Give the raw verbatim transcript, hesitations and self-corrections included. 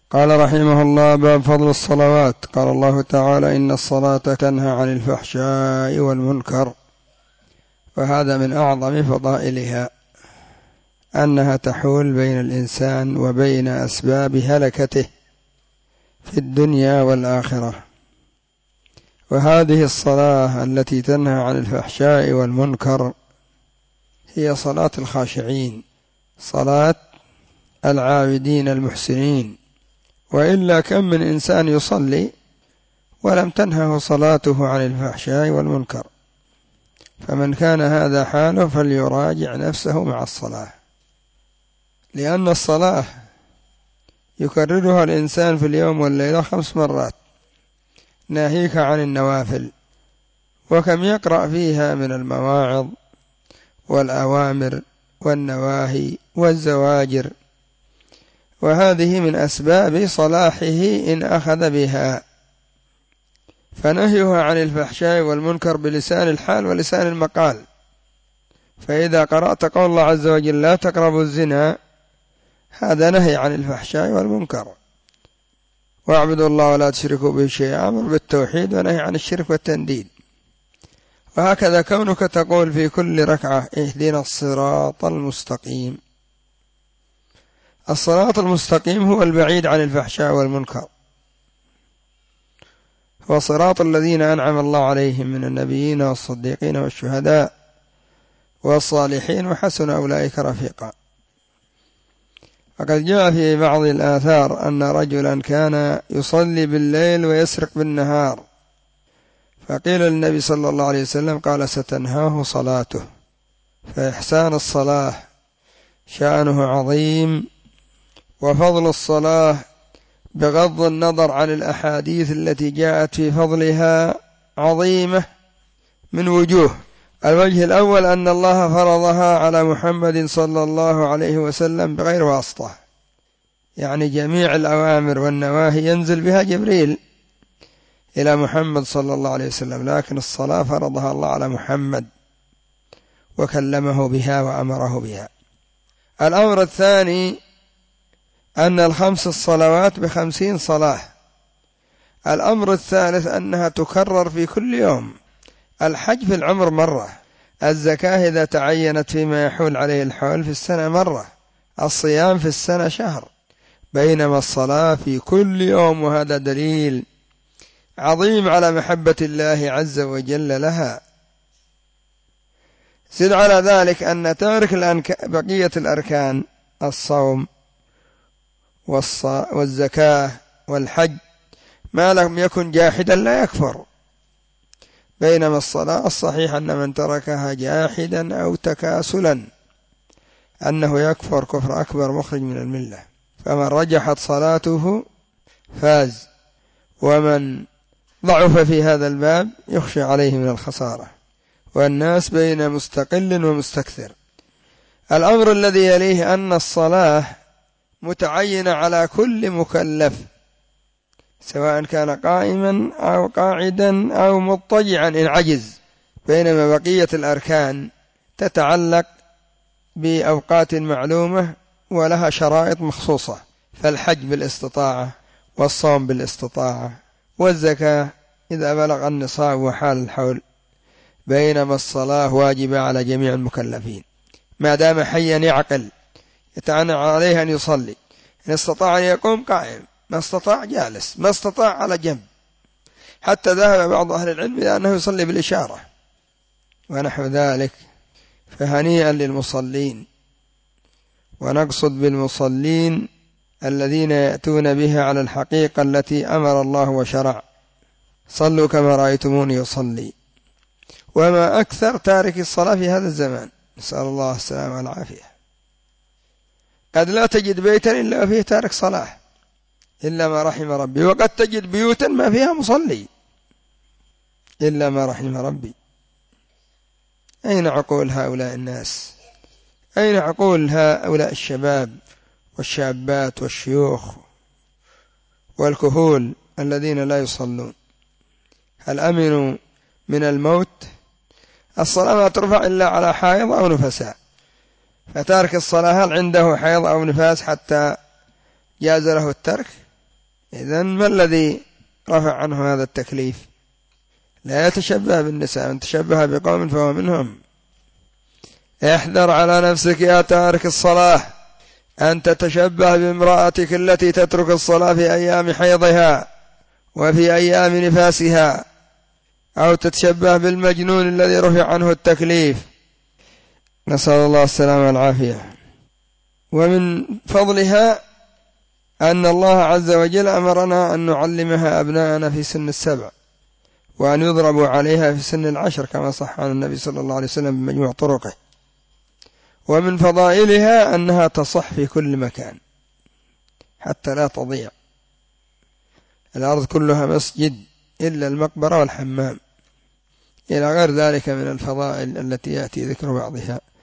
قال رحمه الله: باب فضل الصلوات. قال الله تعالى: إن الصلاة تنهى عن الفحشاء والمنكر. وهذا من أعظم فضائلها، أنها تحول بين الإنسان وبين أسباب هلكته في الدنيا والآخرة. وهذه الصلاة التي تنهى عن الفحشاء والمنكر هي صلاة الخاشعين، صلاة العابدين المحسنين. وإلا كم من إنسان يصلي ولم تنهه صلاته عن الفحشاء والمنكر. فمن كان هذا حاله فليراجع نفسه مع الصلاة، لأن الصلاة يكررها الإنسان في اليوم والليلة خمس مرات، ناهيك عن النوافل. وكم يقرأ فيها من المواعظ والأوامر والنواهي والزواجر، وهذه من أسباب صلاحه إن أخذ بها. فنهيها عن الفحشاء والمنكر بلسان الحال ولسان المقال. فإذا قرأت قول الله عز وجل: لا تقربوا الزنا، هذا نهي عن الفحشاء والمنكر. واعبدوا الله ولا تشركوا به شيئا، أمر بالتوحيد ونهي عن الشرك والتنديد. وهكذا كونك تقول في كل ركعة: اهدنا الصراط المستقيم. الصراط المستقيم هو البعيد عن الفحشاء والمنكر، هو صراط الذين أنعم الله عليهم من النبيين والصديقين والشهداء والصالحين وحسن أولئك رفيقا. وقد جاء في بعض الآثار أن رجلا كان يصلي بالليل ويسرق بالنهار، فقيل للنبي صلى الله عليه وسلم قال: ستنهاه صلاته. فإحسان الصلاة شأنه عظيم، وفضل الصلاة بغض النظر عن الأحاديث التي جاءت في فضلها عظيمة من وجوه. الوجه الأول أن الله فرضها على محمد صلى الله عليه وسلم بغير واسطة، يعني جميع الأوامر والنواهي ينزل بها جبريل إلى محمد صلى الله عليه وسلم، لكن الصلاة فرضها الله على محمد وكلمه بها وأمره بها. الأمر الثاني أن الخمس الصلوات بخمسين صلاة. الأمر الثالث أنها تكرر في كل يوم. الحج في العمر مرة، الزكاة إذا تعينت فيما يحول عليه الحول في السنة مرة، الصيام في السنة شهر، بينما الصلاة في كل يوم. وهذا دليل عظيم على محبة الله عز وجل لها. زد على ذلك أن تارك بقية الأركان: الصوم والزكاة والحج، ما لم يكن جاحدا لا يكفر، بينما الصلاة الصحيح أن من تركها جاحدا أو تكاسلا أنه يكفر كفر أكبر مخرج من الملة. فمن رجحت صلاته فاز، ومن ضعف في هذا الباب يخشى عليه من الخسارة. والناس بين مستقل ومستكثر. الأمر الذي يليه أن الصلاة متعينة على كل مكلف، سواء كان قائما أو قاعدا أو مضطجعا إن عجز، بينما بقية الأركان تتعلق بأوقات معلومة ولها شرائط مخصوصة. فالحج بالاستطاعة، والصوم بالاستطاعة، والزكاة إذا بلغ النصاب وحال الحول، بينما الصلاة واجبة على جميع المكلفين ما دام حيا يعقل، يتعنى عليه أن يصلي. إن استطاع أن يقوم قائم، ما استطاع جالس، ما استطاع على جنب. حتى ذهب بعض أهل العلم إلى أنه يصلي بالإشارة ونحو ذلك. فهنيئا للمصلين. ونقصد بالمصلين الذين يأتون بها على الحقيقة التي أمر الله وشرع: صلوا كما رأيتموني يصلي. وما أكثر تارك الصلاة في هذا الزمان، نسأل الله السلامة والعافية. قد لا تجد بيتا إلا فيه تارك صلاة إلا ما رحم ربي، وقد تجد بيوتا ما فيها مصلي إلا ما رحم ربي. أين عقول هؤلاء الناس؟ أين عقول هؤلاء الشباب والشابات والشيوخ والكهول الذين لا يصلون؟ هل أمنوا من الموت؟ الصلاة ما ترفع إلا على حائض أو نفساء، فتارك الصلاة هل عنده حيض أو نفاس حتى جاز له الترك؟ إذن ما الذي رفع عنه هذا التكليف؟ لا يتشبه بالنساء، من تشبه بقوم فهو منهم. احذر على نفسك يا تارك الصلاة أن تتشبه بامرأتك التي تترك الصلاة في أيام حيضها وفي أيام نفاسها، أو تتشبه بالمجنون الذي رفع عنه التكليف، نسأل الله السلامة والعافية. ومن فضلها أن الله عز وجل أمرنا أن نعلمها أبناءنا في سن السبع، وأن يضربوا عليها في سن العشر كما صح عن النبي صلى الله عليه وسلم بمجموع طرقه. ومن فضائلها أنها تصح في كل مكان حتى لا تضيع. الأرض كلها مسجد إلا المقبرة والحمام، إلى غير ذلك من الفضائل التي يأتي ذكر بعضها.